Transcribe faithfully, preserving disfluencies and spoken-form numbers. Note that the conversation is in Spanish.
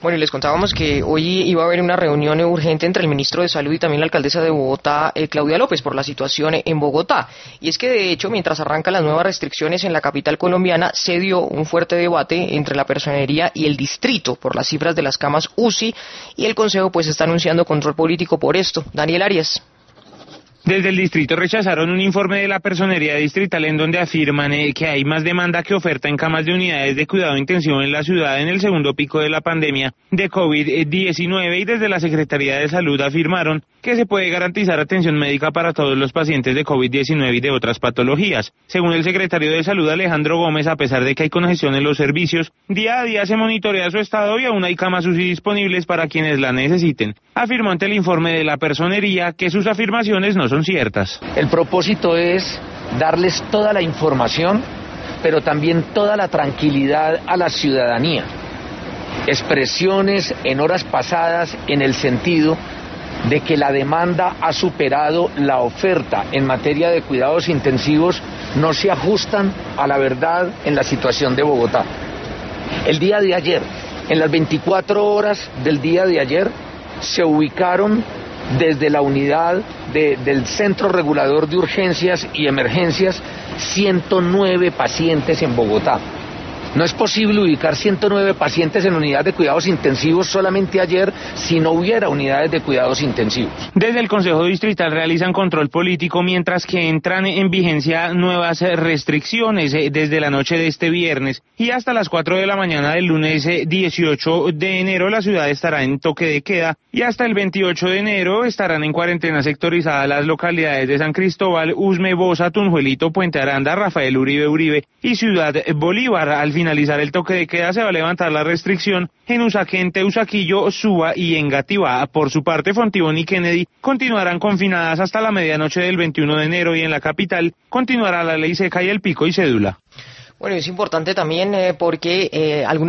Bueno, y les contábamos que hoy iba a haber una reunión urgente entre el ministro de Salud y también la alcaldesa de Bogotá, eh, Claudia López, por la situación en Bogotá. Y es que, de hecho, mientras arrancan las nuevas restricciones en la capital colombiana, se dio un fuerte debate entre la personería y el distrito por las cifras de las camas U C I, y el Consejo pues está anunciando control político por esto. Daniel Arias. Desde el distrito rechazaron un informe de la personería distrital en donde afirman eh, que hay más demanda que oferta en camas de unidades de cuidado intensivo en la ciudad en el segundo pico de la pandemia de COVID diecinueve, y desde la Secretaría de Salud afirmaron que se puede garantizar atención médica para todos los pacientes de COVID diecinueve y de otras patologías. Según el secretario de Salud, Alejandro Gómez, a pesar de que hay congestión en los servicios, día a día se monitorea su estado y aún hay camas U C I disponibles para quienes la necesiten. Afirmó ante el informe de la personería que sus afirmaciones no son ciertas. El propósito es darles toda la información, pero también toda la tranquilidad a la ciudadanía. Expresiones en horas pasadas en el sentido de que la demanda ha superado la oferta en materia de cuidados intensivos no se ajustan a la verdad en la situación de Bogotá. El día de ayer, en las veinticuatro horas del día de ayer, se ubicaron desde la unidad de, del Centro Regulador de Urgencias y Emergencias ciento nueve pacientes en Bogotá. No es posible ubicar ciento nueve pacientes en unidad de cuidados intensivos solamente ayer si no hubiera unidades de cuidados intensivos. Desde el Consejo Distrital realizan control político mientras que entran en vigencia nuevas restricciones desde la noche de este viernes y hasta las cuatro de la mañana del lunes dieciocho de enero la ciudad estará en toque de queda y hasta el veintiocho de enero estarán en cuarentena sectorizada las localidades de San Cristóbal, Usme, Bosa, Tunjuelito, Puente Aranda, Rafael Uribe Uribe y Ciudad Bolívar. Al finalizar el toque de queda se va a levantar la restricción en Usaquén, Teusaquillo, Suba y Engativá. Por su parte, Fontibón y Kennedy continuarán confinadas hasta la medianoche del veintiuno de enero y en la capital continuará la ley seca y el pico y cédula. Bueno, es importante también eh, porque eh, algunas